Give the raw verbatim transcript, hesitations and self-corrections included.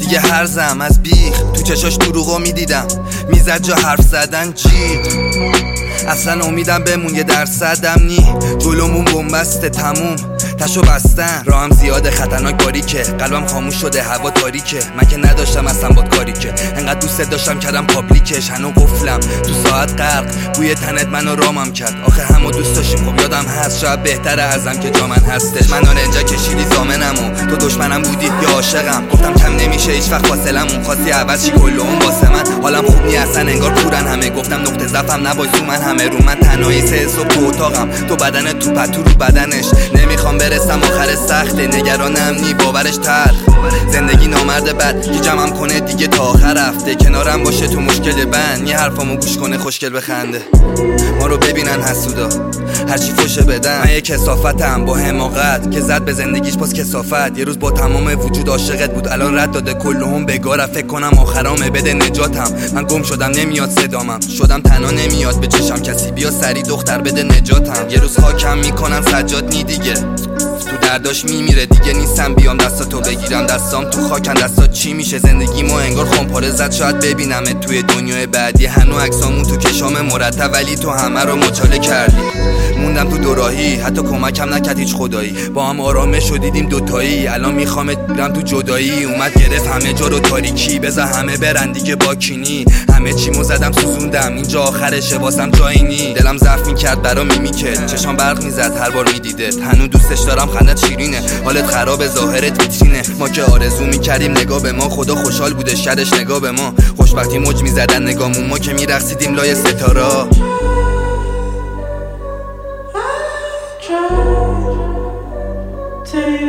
دیگه هرزم از بیخ، تو چشاش دروغو میدیدم، میزد جا حرف زدن جیغ. اصلا امیدم بمون یه درصدم نی، جلومون بنبسته تموم تشو بستن. راهم زیاده خطرناک باریکه، قلبم خاموش شده هوا تاریکه. من که نداشتم اصلا باد کاری که، انقدر دوست داشتم کردم پابلیکش. هنو قفلم تو ساعت غرق، بوی تنت منو رامم کرد. آخه همو دوست داشتیم خب یادم هست، شاید بهتره ازم که جا من هستش. من آنجا کشیدی زامنمو، تو دشمنم بودی یا عاشقم. گفتم کم نمیشه هیچ وقت فاصلمون، خواستی عوض چی کل اون واسه من. حالم خوب نی اصلا انگار کورن همه، گفتم نقطه ضعفم نباش تو من همه. رو من تنهایی سه صبح تو اتاقم، تو بدن تو پتو رو بدنش. نمیخوام برسم آخر سخته، نگرانم نی باورش تلخ. زندگی نامرد بد که جمعم کنه دیگه تا آخر هفته. کنارم باشه تو مشکل بند، یه حرفامو گوش کنه خوشگل بخنده. ما رو ببینن حسودا هرچی فوشه بدن. من یه کثافتم با حماقت که زد به زندگیش باز کثافت. یه روز با تمام وجود عاشقت بود، الان رد داده کلهم بگاره. فکر کنم آخرامه بده نجاتم. من گم شدم نمیاد صدامم، شدم تنها نمیاد به چشم کسی. بیا سری دختر بده نجاتم. یه روز خاکم میکنن سجاد نی دیگه، تو درداش میمیره دیگه. نیستم بیام دستاتو بگیرم، دستام تو خاکن دستات چی میشه. زندگیمو انگار خمپاره زد، شاید ببینمت توی دنیای بعدی. هنو عکسامون تو کشام مرتب، ولی تو همه رو مچاله کردی. موندم تو دوراهی، حتی کمکم نکرد هیچ خدایی. با هم آرامش شدیدیم دوتایی، الان میخوامت برم تو جدایی. اومد گرفت همه جا رو تاریکی، بذار همه برن دیگه با کینی. همه چیمو زدم سوزوندم، اینجا آخرشه واسم جایی نی. دلم ضعف میکرد برا میمیکت، چشام برق میزد هر بار میدیدت. هنو دوستش دارم خندت شیرینه، حالت خراب ظاهرت ویترینه. ما که آرزو میکردیم نگاه به ما، خدا خوشحال بوده شرش نگاه به ما. خوشبختی موج میزدن نگامون، ما که میرقصیدیم لای ستاره. Take